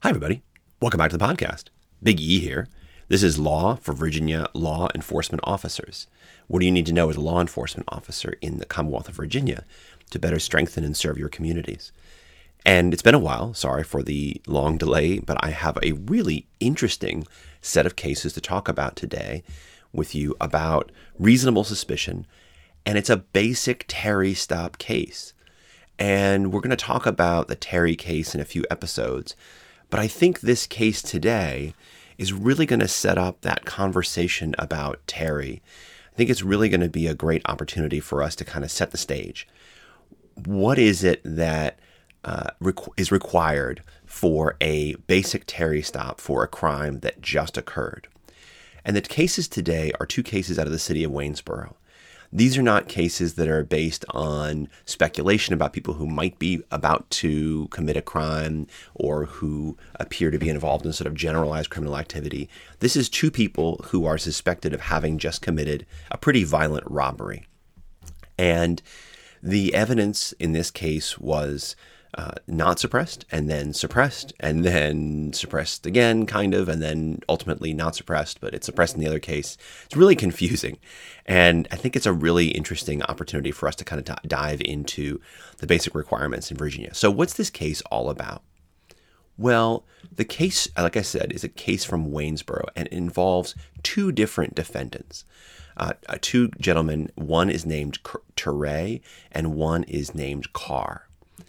Hi, everybody. Welcome back to the podcast. Big E here. This is Law for Virginia Law Enforcement Officers. What do you need to know as a law enforcement officer in the Commonwealth of Virginia to better strengthen and serve your communities? And it's been a while. Sorry for the long delay, but I have a really interesting set of cases to talk about today with you about reasonable suspicion. And it's a basic Terry stop case. And we're going to talk about the Terry case in a few episodes. But I think this case today is really going to set up that conversation about Terry. I think it's really going to be a great opportunity for us to kind of set the stage. What is it that is required for a basic Terry stop for a crime that just occurred? And the cases today are two cases out of the city of Waynesboro. These are not cases that are based on speculation about people who might be about to commit a crime or who appear to be involved in sort of generalized criminal activity. This is two people who are suspected of having just committed a pretty violent robbery. And the evidence in this case was not suppressed, and then suppressed again, kind of, and then ultimately not suppressed, but it's suppressed in the other case. It's really confusing. And I think it's a really interesting opportunity for us to kind of dive into the basic requirements in Virginia. So what's this case all about? Well, the case, like I said, is a case from Waynesboro, and it involves two different defendants. Two gentlemen, one is named Teray and one is named Carr.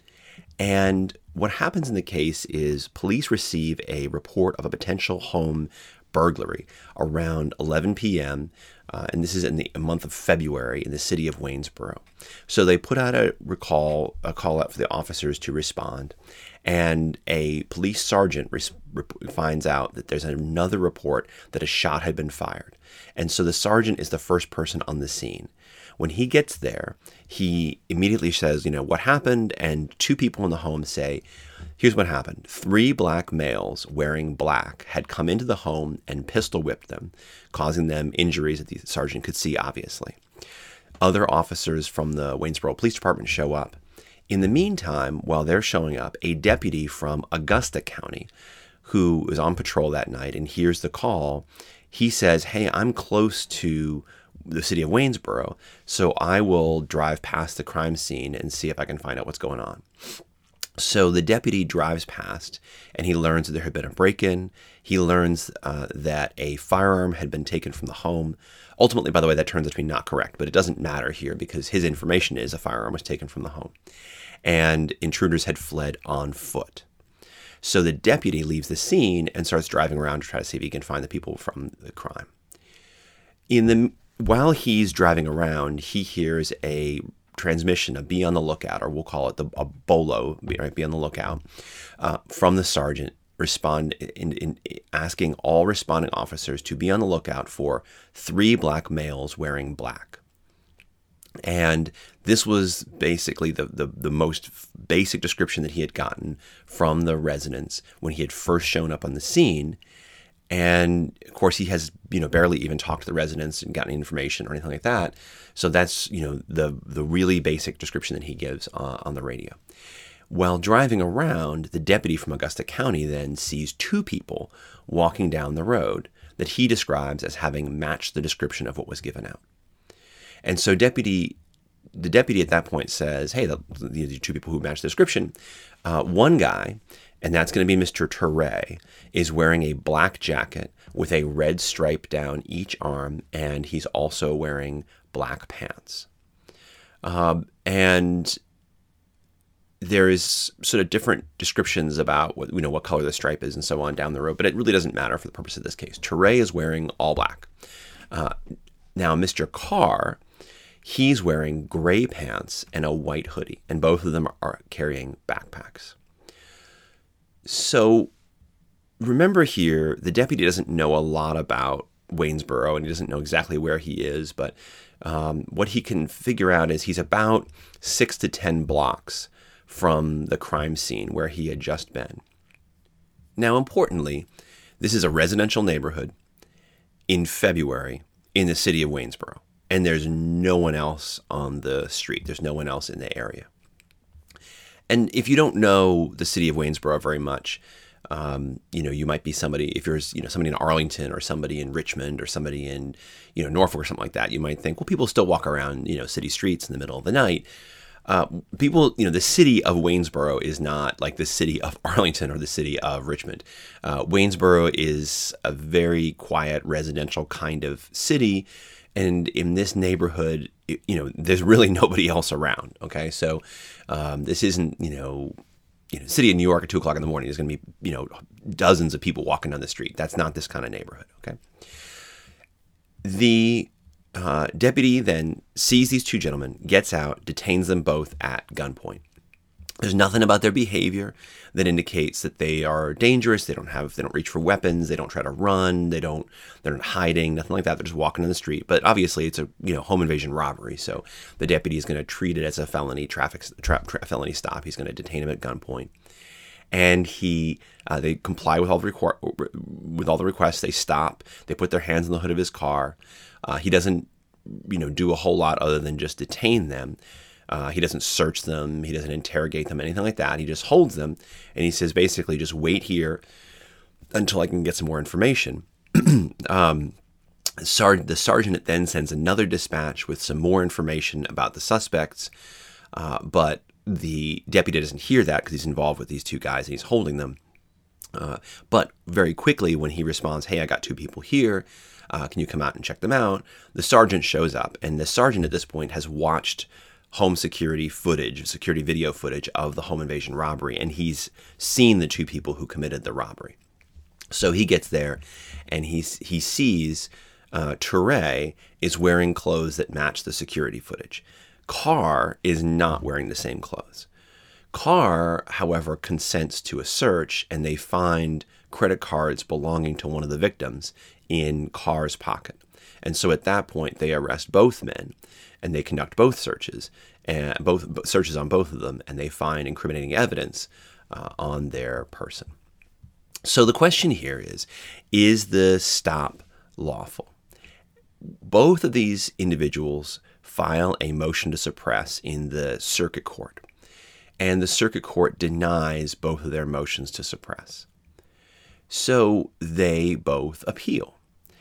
And what happens in the case is police receive a report of a potential home burglary around 11 p.m., and this is in the month of February in the city of Waynesboro. So they put out a call out for the officers to respond, and a police sergeant finds out that there's another report that a shot had been fired. And so the sergeant is the first person on the scene. When he gets there, he immediately says, what happened? And two people in the home say, here's what happened. 3 black males wearing black had come into the home and pistol whipped them, causing them injuries that the sergeant could see, obviously. Other officers from the Waynesboro Police Department show up. In the meantime, while they're showing up, a deputy from Augusta County, who was on patrol that night and hears the call, he says, hey, I'm close to the city of Waynesboro, so I will drive past the crime scene and see if I can find out what's going on. So the deputy drives past, and he learns that there had been a break-in. He learns that a firearm had been taken from the home. Ultimately, by the way, that turns out to be not correct, but it doesn't matter here because his information is a firearm was taken from the home, and intruders had fled on foot. So the deputy leaves the scene and starts driving around to try to see if he can find the people from the crime. While he's driving around, he hears a transmission, a be on the lookout, or we'll call it a BOLO, right, be on the lookout, from the sergeant, asking all responding officers to be on the lookout for 3 black males wearing black. And this was basically the most basic description that he had gotten from the residents when he had first shown up on the scene. And of course, he has, barely even talked to the residents and gotten any information or anything like that. So that's, the really basic description that he gives on the radio. While driving around, the deputy from Augusta County then sees 2 people walking down the road that he describes as having matched the description of what was given out. And so the deputy at that point says, hey, the 2 people who match the description, one guy, and that's going to be Mr. Teray, is wearing a black jacket with a red stripe down each arm, and he's also wearing black pants. And there is sort of different descriptions about what color the stripe is and so on down the road, but it really doesn't matter for the purpose of this case. Teray is wearing all black. Now, Mr. Carr, he's wearing gray pants and a white hoodie, and both of them are carrying backpacks. So remember here, the deputy doesn't know a lot about Waynesboro, and he doesn't know exactly where he is, but what he can figure out is he's about 6 to 10 blocks from the crime scene where he had just been. Now, importantly, this is a residential neighborhood in February in the city of Waynesboro, and there's no one else on the street. There's no one else in the area. And if you don't know the city of Waynesboro very much, You might be somebody, if you're, somebody in Arlington or somebody in Richmond or somebody in, Norfolk or something like that, you might think, well, people still walk around, city streets in the middle of the night. The city of Waynesboro is not like the city of Arlington or the city of Richmond. Waynesboro is a very quiet residential kind of city. And in this neighborhood, there's really nobody else around. Okay. So, this isn't, city of New York at 2:00 in the morning is going to be, dozens of people walking down the street. That's not this kind of neighborhood. Okay. The deputy then sees these two gentlemen, gets out, detains them both at gunpoint. There's nothing about their behavior that indicates that they are dangerous. They don't reach for weapons. They don't try to run. They're not hiding, nothing like that. They're just walking in the street. But obviously it's a, home invasion robbery. So the deputy is going to treat it as a felony felony stop. He's going to detain him at gunpoint. And they comply with all the requests. They stop. They put their hands on the hood of his car. He doesn't, do a whole lot other than just detain them. He doesn't search them. He doesn't interrogate them, anything like that. He just holds them. And he says, basically, just wait here until I can get some more information. The sergeant then sends another dispatch with some more information about the suspects. But the deputy doesn't hear that because he's involved with these two guys and he's holding them. But very quickly, when he responds, hey, I got two people here. Can you come out and check them out? The sergeant shows up. And the sergeant at this point has watched home security video footage of the home invasion robbery, and he's seen the two people who committed the robbery. So he gets there, and he sees Toure is wearing clothes that match the security footage. Carr is not wearing the same clothes. Carr, however, consents to a search, and they find credit cards belonging to one of the victims in Carr's pocket. And so at that point, they arrest both men, and they conduct both searches, and both searches on both of them, and they find incriminating evidence on their person. So the question here is the stop lawful? Both of these individuals file a motion to suppress in the circuit court, and the circuit court denies both of their motions to suppress. So they both appeal.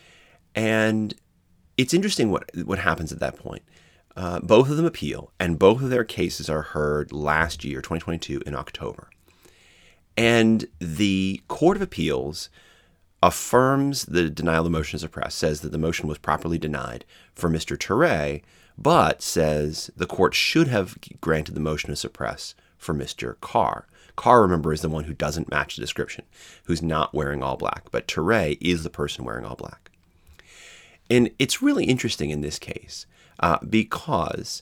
And it's interesting what happens at that point. Both of them appeal, and both of their cases are heard last year, 2022, in October. And the Court of Appeals affirms the denial of the motion to suppress, says that the motion was properly denied for Mr. Toure, but says the court should have granted the motion to suppress for Mr. Carr. Carr, remember, is the one who doesn't match the description, who's not wearing all black, but Toure is the person wearing all black. And it's really interesting in this case because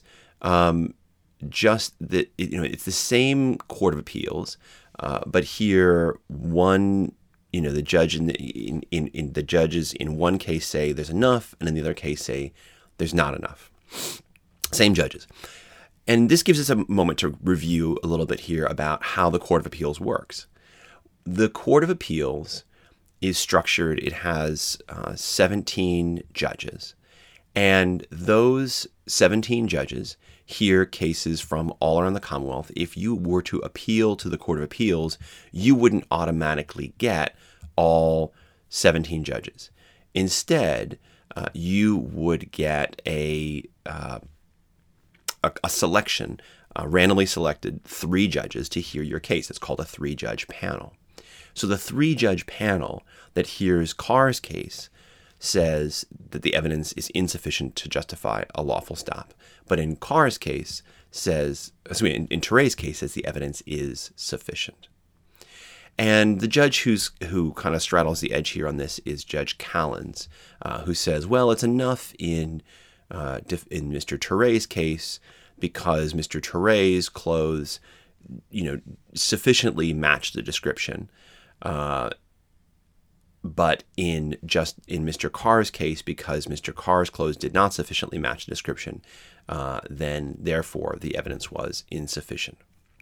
it's the same Court of Appeals, but here the judge the judges in one case say there's enough, and in the other case say there's not enough. Same judges. And this gives us a moment to review a little bit here about how the Court of Appeals works. The Court of Appeals is structured, it has 17 judges, and those 17 judges hear cases from all around the Commonwealth. If you were to appeal to the Court of Appeals, you wouldn't automatically get all 17 judges. Instead, you would get a selection, randomly selected 3 judges to hear your case. It's called a 3-judge panel. So the 3-judge panel that hears Carr's case says that the evidence is insufficient to justify a lawful stop. But in Toure's case says the evidence is sufficient. And the judge who kind of straddles the edge here on this is Judge Callens, who says, well, it's enough in Mr. Toure's case because Mr. Toure's clothes, sufficiently match the description. But in Mr. Carr's case, because Mr. Carr's clothes did not sufficiently match the description, then therefore the evidence was insufficient.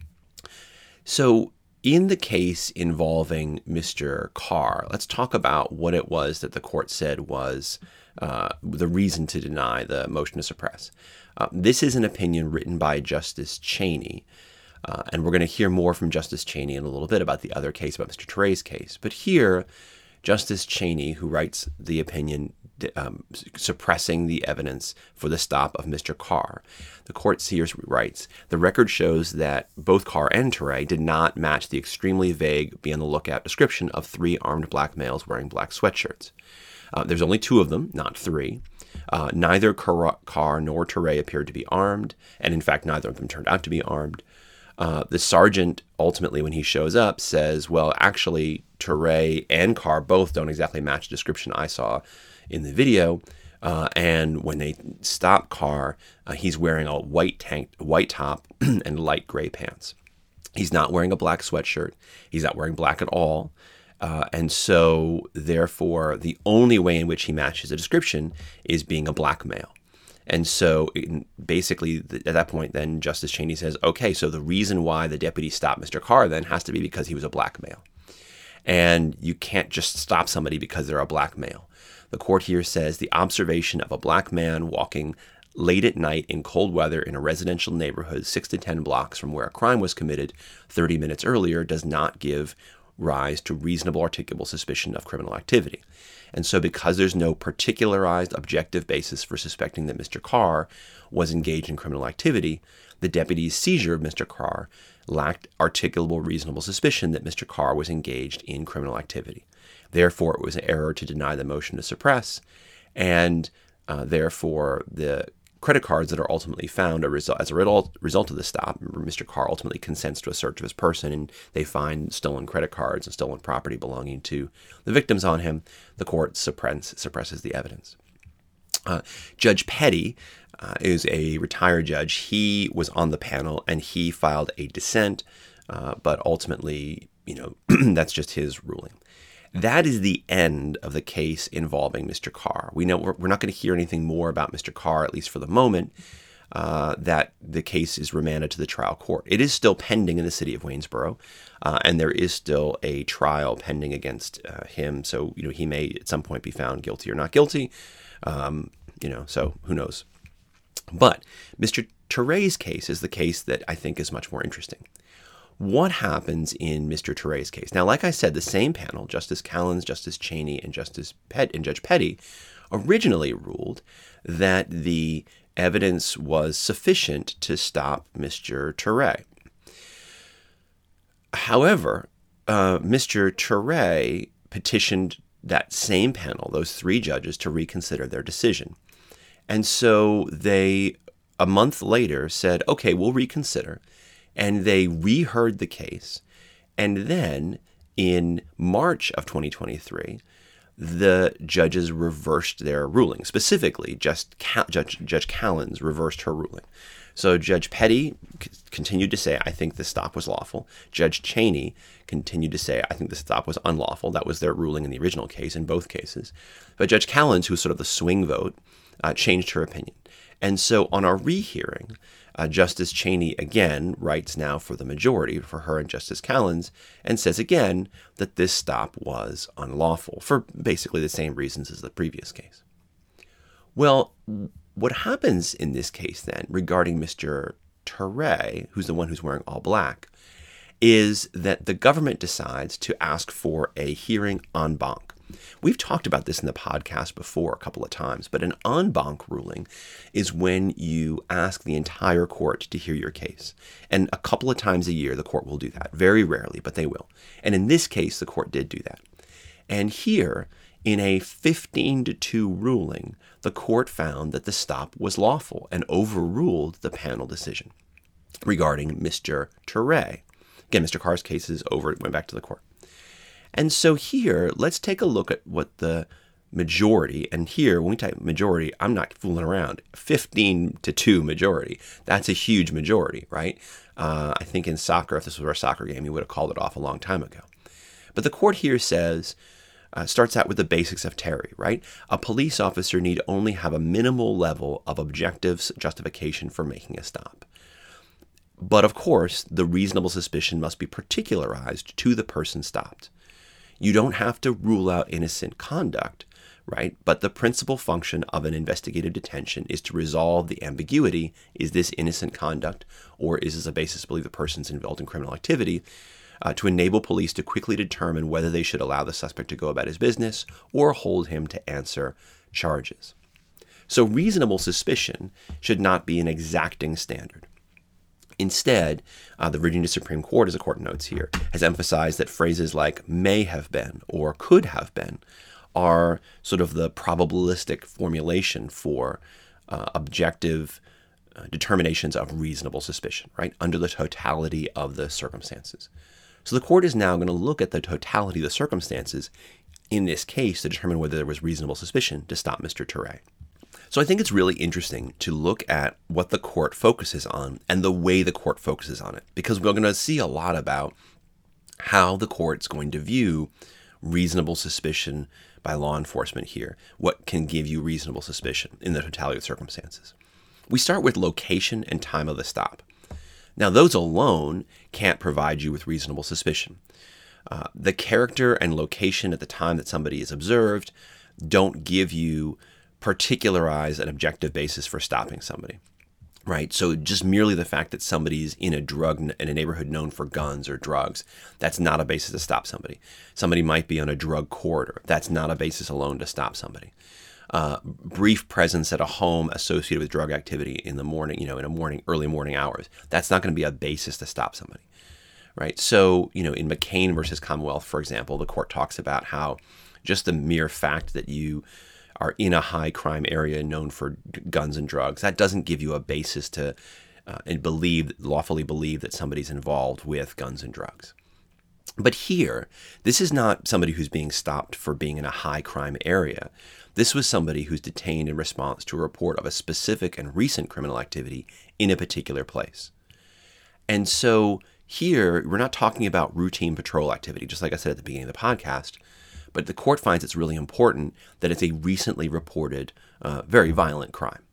So in the case involving Mr. Carr, let's talk about what it was that the court said was the reason to deny the motion to suppress. This is an opinion written by Justice Cheney, And we're going to hear more from Justice Chaney in a little bit about the other case, about Mr. Turay's case. But here, Justice Chaney, who writes the opinion suppressing the evidence for the stop of Mr. Carr, the court here writes, the record shows that both Carr and Turay did not match the extremely vague, be on the lookout description of 3 armed black males wearing black sweatshirts. There's only 2 of them, not 3. Neither Carr nor Turay appeared to be armed, and in fact, neither of them turned out to be armed. The sergeant, ultimately, when he shows up, says, well, actually, Turay and Carr both don't exactly match the description I saw in the video. And when they stop Carr, he's wearing a white top and light gray pants. He's not wearing a black sweatshirt. He's not wearing black at all. And so, therefore, the only way in which he matches the description is being a black male. And so, basically, at that point, then Justice Chaney says, okay, so the reason why the deputy stopped Mr. Carr then has to be because he was a black male. And you can't just stop somebody because they're a black male. The court here says the observation of a black man walking late at night in cold weather in a residential neighborhood 6 to 10 blocks from where a crime was committed 30 minutes earlier does not give rise to reasonable articulable suspicion of criminal activity. And so because there's no particularized objective basis for suspecting that Mr. Carr was engaged in criminal activity, the deputy's seizure of Mr. Carr lacked articulable reasonable suspicion that Mr. Carr was engaged in criminal activity. Therefore, it was an error to deny the motion to suppress, and therefore the credit cards that are ultimately found as a result of the stop. Mr. Carr ultimately consents to a search of his person, and they find stolen credit cards and stolen property belonging to the victims on him. The court suppresses the evidence. Judge Petty is a retired judge. He was on the panel, and he filed a dissent, but ultimately, that's just his ruling. That is the end of the case involving Mr. Carr. We know we're not going to hear anything more about Mr. Carr, at least for the moment, that the case is remanded to the trial court. It is still pending in the city of Waynesboro, and there is still a trial pending against him. So, he may at some point be found guilty or not guilty, so who knows. But Mr. Turay's case is the case that I think is much more interesting. What happens in Mr. Turay's case? Now, like I said, the same panel, Justice Callens, Justice Chaney, and Judge Petty, originally ruled that the evidence was sufficient to stop Mr. Turay. However, Mr. Turay petitioned that same panel, those 3 judges, to reconsider their decision. And so they, a month later, said, okay, we'll reconsider. And they reheard the case. And then in March of 2023, the judges reversed their ruling. Specifically, Judge Callens reversed her ruling. So Judge Petty continued to say, I think the stop was lawful. Judge Chaney continued to say, I think the stop was unlawful. That was their ruling in the original case, in both cases. But Judge Callens, who was sort of the swing vote, changed her opinion. And so on our rehearing, Justice Chaney again writes now for the majority, for her and Justice Callens, and says again that this stop was unlawful for basically the same reasons as the previous case. Well, what happens in this case then regarding Mr. Turay, who's the one who's wearing all black, is that the government decides to ask for a hearing en banc. We've talked about this in the podcast before a couple of times, but an en banc ruling is when you ask the entire court to hear your case. And a couple of times a year, the court will do that. Very rarely, but they will. And in this case, the court did do that. And here, in a 15-2 ruling, the court found that the stop was lawful and overruled the panel decision regarding Mr. Turay. Again, Mr. Carr's case is over. It went back to the court. And so here, let's take a look at what the majority, and here, when we type majority, I'm not fooling around, 15-2 majority. That's a huge majority, right? I think in soccer, if this was our soccer game, you would have called it off a long time ago. But the court here says, starts out with the basics of Terry, right? A police officer need only have a minimal level of objective justification for making a stop. But of course, the reasonable suspicion must be particularized to the person stopped. You don't have to rule out innocent conduct right? But the principal function of an investigative detention is to resolve the ambiguity. Is this innocent conduct, or is this a basis to believe the person's involved in criminal activity? To enable police to quickly determine whether they should allow the suspect to go about his business or hold him to answer charges. So reasonable suspicion should not be an exacting standard. Instead, the Virginia Supreme Court, as the court notes here, has emphasized that phrases like may have been or could have been are sort of the probabilistic formulation for objective determinations of reasonable suspicion, right, under the totality of the circumstances. So the court is now going to look at the totality of the circumstances in this case to determine whether there was reasonable suspicion to stop Mr. Toure. So I think it's really interesting to look at what the court focuses on and the way the court focuses on it, because we're going to see a lot about how the court's going to view reasonable suspicion by law enforcement here. What can give you reasonable suspicion in the totality of circumstances? We start with location and time of the stop. Now, those alone can't provide you with reasonable suspicion. The character and location at the time that somebody is observed don't give you particularized and objective basis for stopping somebody, right? So just merely the fact that somebody's in a neighborhood known for guns or drugs, that's not a basis to stop somebody. Somebody might be on a drug corridor. That's not a basis alone to stop somebody. Brief presence at a home associated with drug activity in the morning, early morning hours. That's not going to be a basis to stop somebody, right? So, in McCain versus Commonwealth, for example, the court talks about how just the mere fact that you are in a high crime area known for guns and drugs, that doesn't give you a basis to lawfully believe that somebody's involved with guns and drugs. But here, this is not somebody who's being stopped for being in a high crime area. This was somebody who's detained in response to a report of a specific and recent criminal activity in a particular place. And so here, we're not talking about routine patrol activity, just like I said at the beginning of the podcast, but the court finds it's really important that it's a recently reported, very violent crime.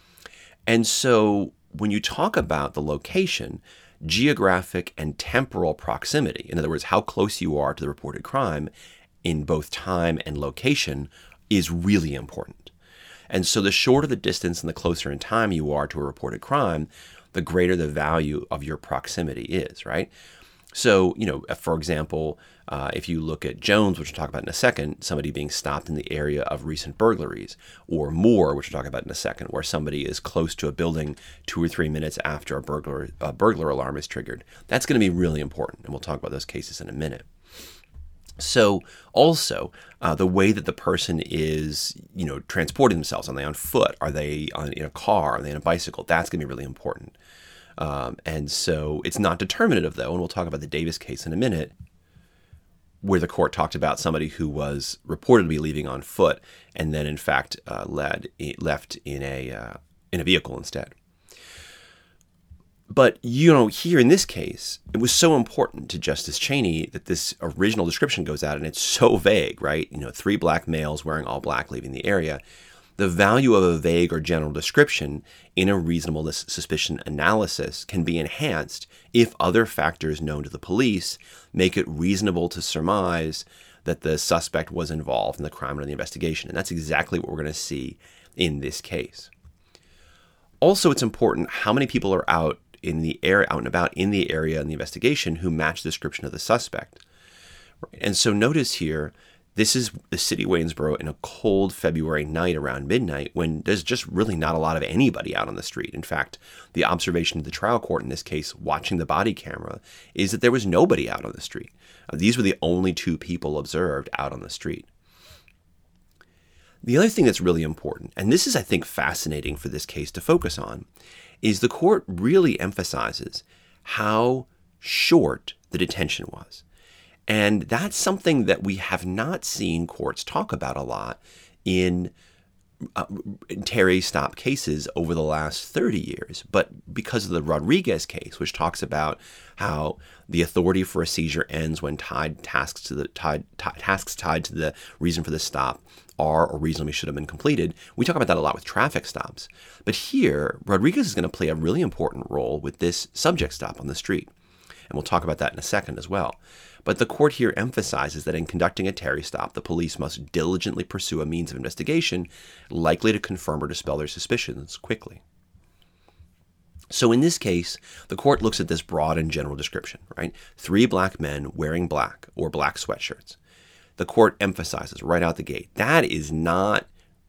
And so when you talk about the location, geographic and temporal proximity, in other words, how close you are to the reported crime in both time and location, is really important. And so the shorter the distance and the closer in time you are to a reported crime, the greater the value of your proximity is, right? So, for example, if you look at Jones, which we'll talk about in a second, somebody being stopped in the area of recent burglaries, or Moore, which we'll talk about in a second, where somebody is close to a building 2 or 3 minutes after a burglar alarm is triggered, that's going to be really important, and we'll talk about those cases in a minute. So also, the way that the person is, transporting themselves. Are they on foot? Are they in a car? Are they on a bicycle? That's going to be really important. And so it's not determinative, though, and we'll talk about the Davis case in a minute, where the court talked about somebody who was reported to be leaving on foot and then, in fact, left in a vehicle instead. But, here in this case, it was so important to Justice Chaney that this original description goes out, and it's so vague, right? 3 black males wearing all black leaving the area. The value of a vague or general description in a reasonableness suspicion analysis can be enhanced if other factors known to the police make it reasonable to surmise that the suspect was involved in the crime or the investigation. And that's exactly what we're going to see in this case. Also, it's important how many people are out and about in the area in the investigation who match the description of the suspect. And so notice here, this is the city of Waynesboro in a cold February night around midnight when there's just really not a lot of anybody out on the street. In fact, the observation of the trial court in this case, watching the body camera, is that there was nobody out on the street. These were the only 2 people observed out on the street. The other thing that's really important, and this is, I think, fascinating for this case to focus on, is the court really emphasizes how short the detention was. And that's something that we have not seen courts talk about a lot in Terry stop cases over the last 30 years. But because of the Rodriguez case, which talks about how the authority for a seizure ends when tasks tied to the reason for the stop are or reasonably should have been completed, we talk about that a lot with traffic stops. But here, Rodriguez is going to play a really important role with this subject stop on the street. And we'll talk about that in a second as well. But the court here emphasizes that in conducting a Terry stop, the police must diligently pursue a means of investigation likely to confirm or dispel their suspicions quickly. So in this case, the court looks at this broad and general description, right? 3 black men wearing black or black sweatshirts. The court emphasizes right out the gate, that is not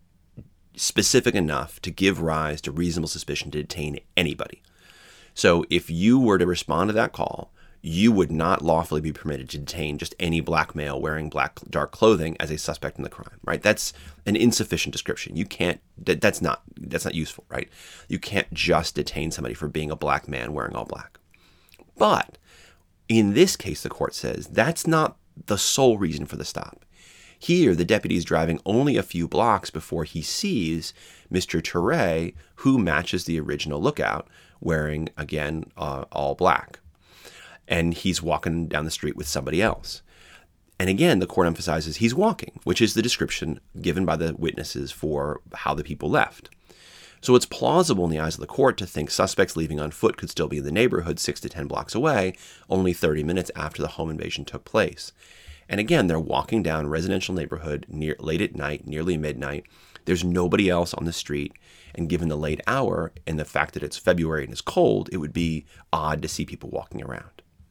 specific enough to give rise to reasonable suspicion to detain anybody. So if you were to respond to that call, you would not lawfully be permitted to detain just any black male wearing black dark clothing as a suspect in the crime, right? That's an insufficient description. You can't, that's not useful, right? You can't just detain somebody for being a black man wearing all black. But in this case, the court says that's not the sole reason for the stop. Here, the deputy is driving only a few blocks before he sees Mr. Toure, who matches the original lookout, wearing, again, all black. And he's walking down the street with somebody else. And again, the court emphasizes he's walking, which is the description given by the witnesses for how the people left. So it's plausible in the eyes of the court to think suspects leaving on foot could still be in the neighborhood 6 to 10 blocks away, only 30 minutes after the home invasion took place. And again, they're walking down a residential neighborhood late at night, nearly midnight. There's nobody else on the street. And given the late hour and the fact that it's February and it's cold, it would be odd to see people walking around.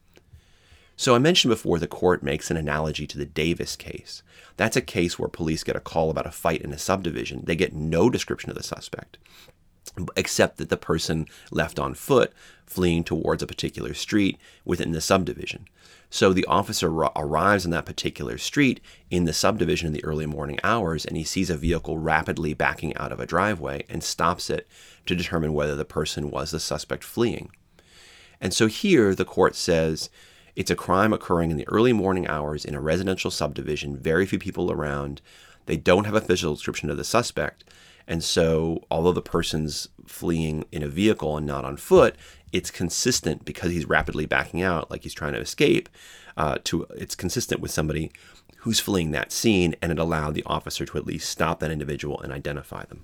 So I mentioned before the court makes an analogy to the Davis case. That's a case where police get a call about a fight in a subdivision. They get no description of the suspect, except that the person left on foot fleeing towards a particular street within the subdivision. So the officer arrives on that particular street in the subdivision in the early morning hours, and he sees a vehicle rapidly backing out of a driveway and stops it to determine whether the person was the suspect fleeing. And so here the court says, it's a crime occurring in the early morning hours in a residential subdivision, very few people around. They don't have a physical description of the suspect. And so although the person's fleeing in a vehicle and not on foot, it's consistent because he's rapidly backing out like he's trying to escape. It's consistent with somebody who's fleeing that scene, and it allowed the officer to at least stop that individual and identify them.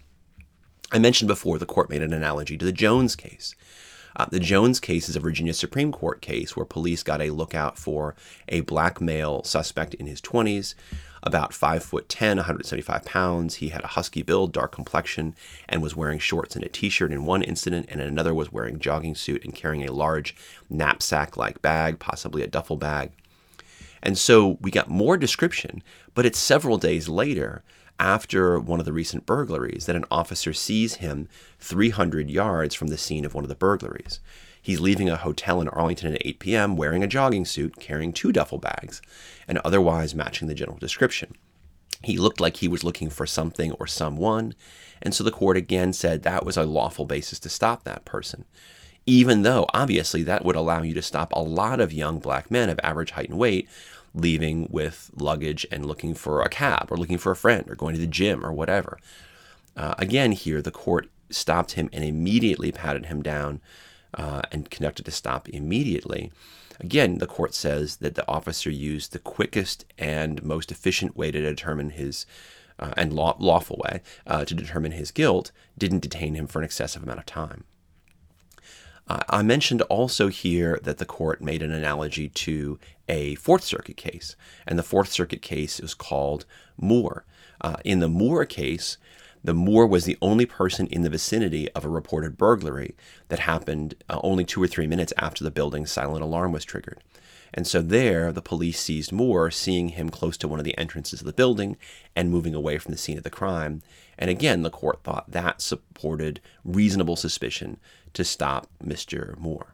I mentioned before the court made an analogy to the Jones case. The Jones case is a Virginia Supreme Court case where police got a lookout for a black male suspect in his 20s, about 5'10", 175 pounds. He had a husky build, dark complexion, and was wearing shorts and a t-shirt in one incident, and in another was wearing a jogging suit and carrying a large knapsack-like bag, possibly a duffel bag. And so we got more description, but it's several days later, after one of the recent burglaries, that an officer sees him 300 yards from the scene of one of the burglaries. He's leaving a hotel in Arlington at 8 p.m. wearing a jogging suit, carrying 2 duffel bags, and otherwise matching the general description. He looked like he was looking for something or someone, and so the court again said that was a lawful basis to stop that person, even though obviously that would allow you to stop a lot of young black men of average height and weight leaving with luggage and looking for a cab or looking for a friend or going to the gym or whatever. Again, here, the court stopped him and immediately patted him down and conducted a stop immediately. Again, the court says that the officer used the quickest and most efficient way to determine his, and lawful way to determine his guilt, didn't detain him for an excessive amount of time. I mentioned also here that the court made an analogy to a Fourth Circuit case, and the Fourth Circuit case is called Moore. In the Moore case, the Moore was the only person in the vicinity of a reported burglary that happened only 2 or 3 minutes after the building's silent alarm was triggered. And so there, the police seized Moore, seeing him close to one of the entrances of the building and moving away from the scene of the crime. And again, the court thought that supported reasonable suspicion to stop Mr. Moore.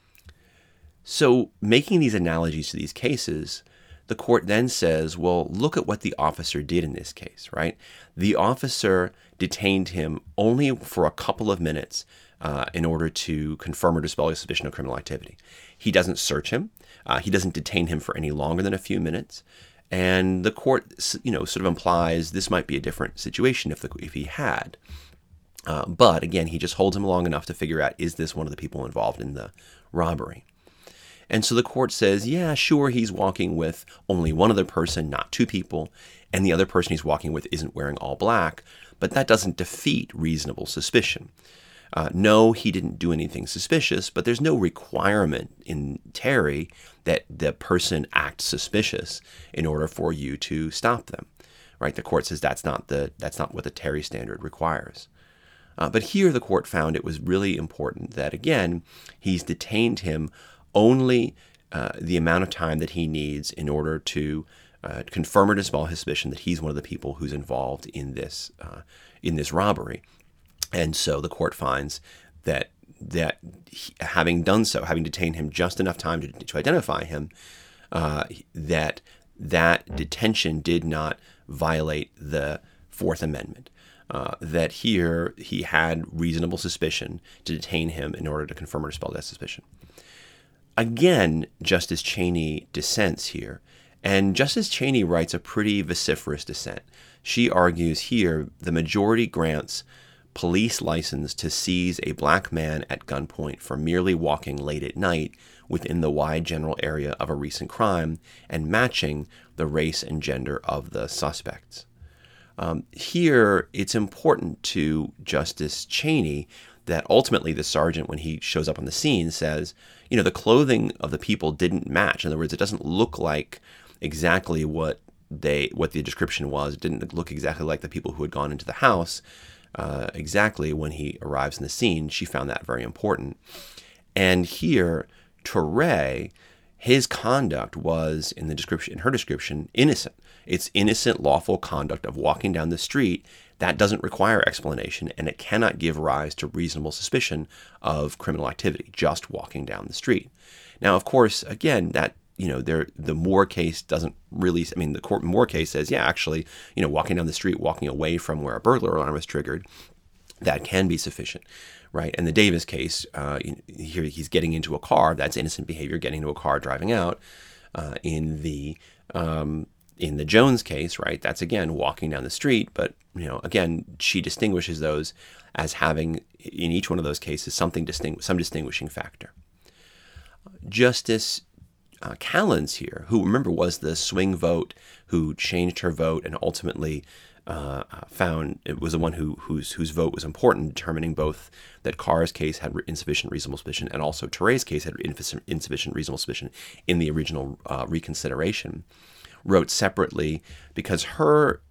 So making these analogies to these cases, the court then says, well, look at what the officer did in this case, right? The officer detained him only for a couple of minutes in order to confirm or dispel a suspicion of criminal activity. He doesn't search him. He doesn't detain him for any longer than a few minutes. And the court, sort of implies this might be a different situation if he had. But again, he just holds him long enough to figure out, is this one of the people involved in the robbery? And so the court says, yeah, sure, he's walking with only one other person, not 2 people, and the other person he's walking with isn't wearing all black, but that doesn't defeat reasonable suspicion. No, he didn't do anything suspicious, but there's no requirement in Terry that the person act suspicious in order for you to stop them, right? The court says that's not what the Terry standard requires. But here the court found it was really important that, again, he's detained him only the amount of time that he needs in order to confirm or dispel his suspicion that he's one of the people who's involved in this robbery. And so the court finds that having done so, having detained him just enough time to identify him, that detention did not violate the Fourth Amendment. That here he had reasonable suspicion to detain him in order to confirm or dispel that suspicion. Again, Justice Cheney dissents here, and Justice Cheney writes a pretty vociferous dissent. She argues here the majority grants police license to seize a black man at gunpoint for merely walking late at night within the wide general area of a recent crime and matching the race and gender of the suspects. Here, it's important to Justice Cheney that ultimately the sergeant, when he shows up on the scene, says, the clothing of the people didn't match. In other words, it doesn't look like exactly what the description was. It didn't look exactly like the people who had gone into the house exactly when he arrives in the scene. She found that very important. And here, Touré, his conduct was, in her description, innocent. It's innocent, lawful conduct of walking down the street. That doesn't require explanation, and it cannot give rise to reasonable suspicion of criminal activity, just walking down the street. Now, of course, again, that the Moore case doesn't really. I mean, the court Moore case says, yeah, actually, walking down the street, walking away from where a burglar alarm is triggered, that can be sufficient, right? And the Davis case, here he's getting into a car. That's innocent behavior, getting into a car, driving out. In the Jones case, right, that's again walking down the street. But again, she distinguishes those as having, in each one of those cases, some distinguishing factor. Justice Callens here, who, remember, was the swing vote, who changed her vote and ultimately found it was the one whose vote was important, determining both that Carr's case had insufficient reasonable suspicion and also Touré's case had insufficient reasonable suspicion in the original reconsideration, wrote separately, because her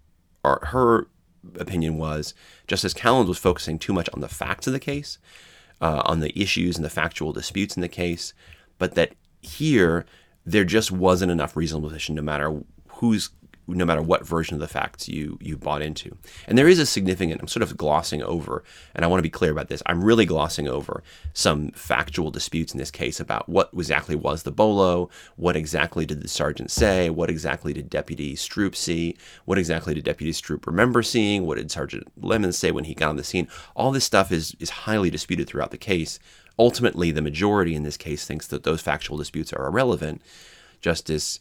opinion was Justice Callens was focusing too much on the facts of the case, on the issues and the factual disputes in the case, but that here there just wasn't enough reasonable suspicion no matter what version of the facts you bought into. And there is a significant, I'm sort of glossing over, and I want to be clear about this, I'm really glossing over some factual disputes in this case about what exactly was the bolo, what exactly did the sergeant say, what exactly did Deputy Stroop see, what exactly did Deputy Stroop remember seeing, what did Sergeant Lemon say when he got on the scene. All this stuff is highly disputed throughout the case. Ultimately, the majority in this case thinks that those factual disputes are irrelevant. Justice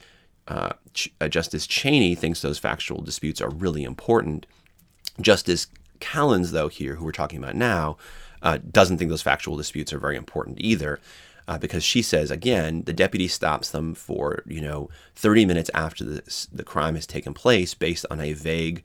Cheney thinks those factual disputes are really important. Justice Callens, though, here, who we're talking about now, doesn't think those factual disputes are very important either, because she says, again, the deputy stops them for 30 minutes after the crime has taken place based on a vague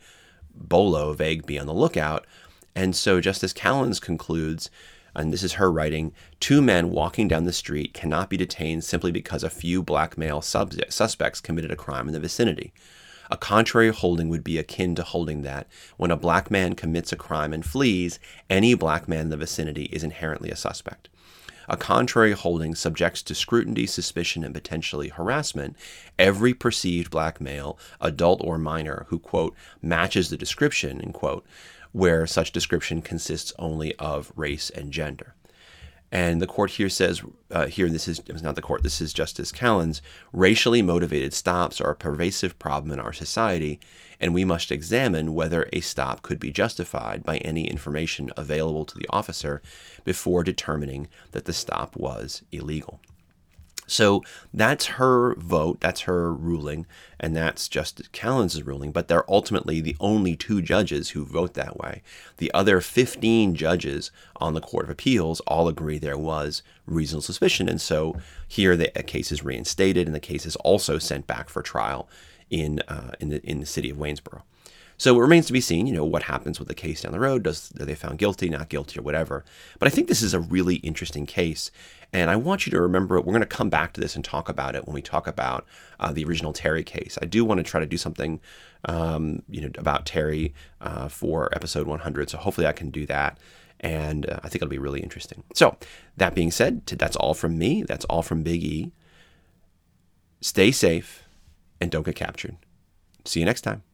be on the lookout. And so Justice Callens concludes, and this is her writing, 2 men walking down the street cannot be detained simply because a few black male suspects committed a crime in the vicinity. A contrary holding would be akin to holding that when a black man commits a crime and flees, any black man in the vicinity is inherently a suspect. A contrary holding subjects to scrutiny, suspicion, and potentially harassment every perceived black male, adult or minor, who, quote, matches the description, end quote, where such description consists only of race and gender. And the court here says, this is not the court, this is Justice Callens, racially motivated stops are a pervasive problem in our society, and we must examine whether a stop could be justified by any information available to the officer before determining that the stop was illegal. So that's her vote, that's her ruling, and that's Justice Callens' ruling, but they're ultimately the only 2 judges who vote that way. The other 15 judges on the Court of Appeals all agree there was reasonable suspicion, and so here the case is reinstated, and the case is also sent back for trial in the city of Waynesboro. So it remains to be seen, what happens with the case down the road. Are they found guilty, not guilty, or whatever? But I think this is a really interesting case, and I want you to remember it. We're going to come back to this and talk about it when we talk about the original Terry case. I do want to try to do something, about Terry for episode 100. So hopefully I can do that. And I think it'll be really interesting. So that being said, that's all from me. That's all from Big E. Stay safe and don't get captured. See you next time.